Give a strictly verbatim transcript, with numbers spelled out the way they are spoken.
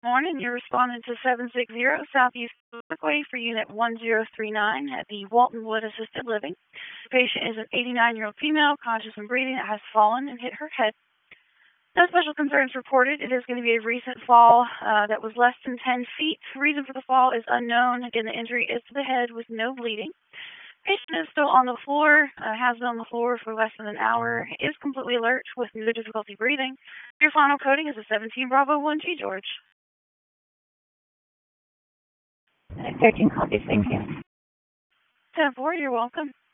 morning. You're responding to seven six zero Southeast Parkway for Unit one zero three nine at the Walton Wood Assisted Living. The patient is an eighty-nine-year-old female, conscious and breathing, that has fallen and hit her head. No special concerns reported. It is going to be a recent fall uh, that was less than ten feet. The reason for the fall is unknown. Again, the injury is to the head with no bleeding. Patient is still on the floor, uh, has been on the floor for less than an hour, is completely alert with no difficulty breathing. Your final coding is a seventeen Bravo one G, George. thirteen copies, thank you. ten four, you're welcome.